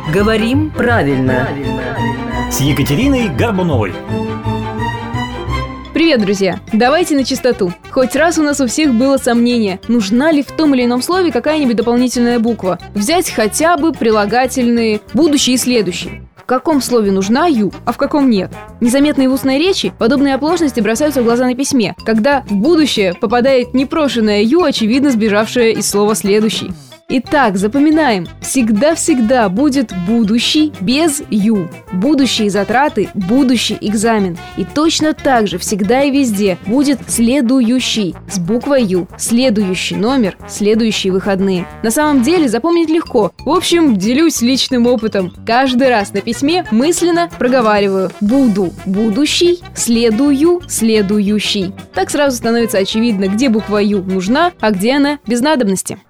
Говорим правильно. С Екатериной Горбуновой. Привет, друзья! Давайте на чистоту. Хоть раз у нас у всех было сомнение, нужна ли в том или ином слове какая-нибудь дополнительная буква. Взять хотя бы прилагательные «будущий» и «следующий». В каком слове нужна «ю», а в каком нет? Незаметные в устной речи подобные оплошности бросаются в глаза на письме, когда в будущее попадает непрошенное «ю», очевидно сбежавшее из слова «следующий». Итак, запоминаем. Всегда-всегда будет будущий без «ю». Будущие затраты – будущий экзамен. И точно так же всегда и везде будет следующий с буквой «ю». Следующий номер, следующие выходные. На самом деле запомнить легко. В общем, делюсь личным опытом. Каждый раз на письме мысленно проговариваю: буду, будущий, следую, следующий. Так сразу становится очевидно, где буква «ю» нужна, а где она без надобности.